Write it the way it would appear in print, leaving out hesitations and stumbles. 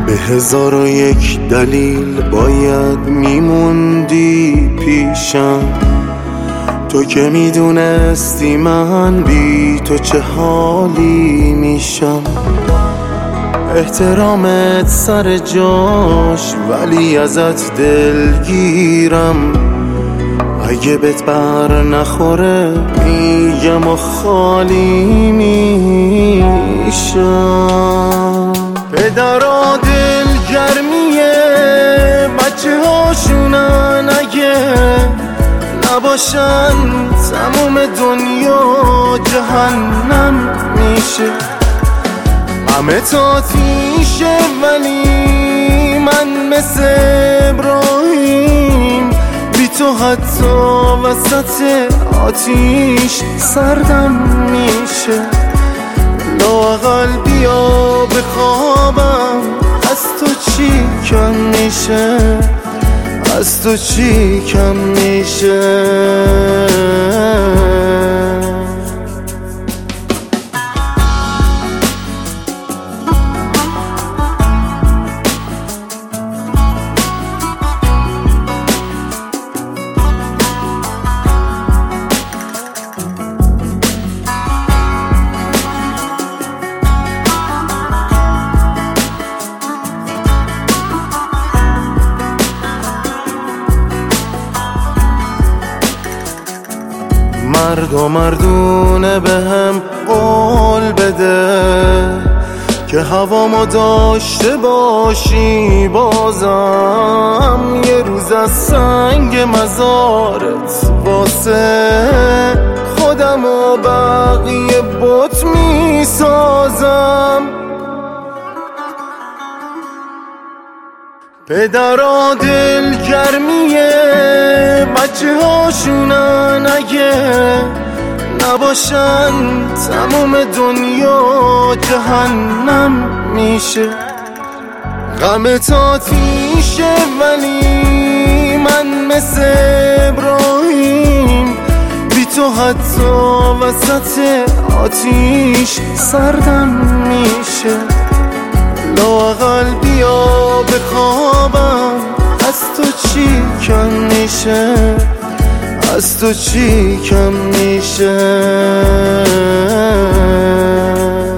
به 1001 دلیل باید میموندی پیشم، تو که میدونستی من بی تو چه حالی میشم. احترامت سر جاش ولی ازت دلگیرم، اگه بهت بر نخوره میگم و خالی میشم. پدرها دلگرمیه بچه هاشونن، اگه نباشن تموم دنیا جهنم میشه. همه تاتیشه ولی من مثل ابراهیم بی تو حتی وسط آتیش سردم میشه. لااقل بیا بخوابم، از تو چی کم میشه، از تو چی کم میشه. مرد و مردونه به هم قول بده که هوامو داشته باشی، بازم یه روز از سنگ مزارت واسه خودم و بقیه بت میسازم. پدرها دلگرمیه بچه هاشونن، اگه نباشن تموم دنیا جهنم میشه. غمت آتیشه ولی من مثل ابراهیم بی تو حتی وسط آتیش سردم میشه. لااقل بیا بخوابم، از تو چی کم میشه، از تو چی کم میشه.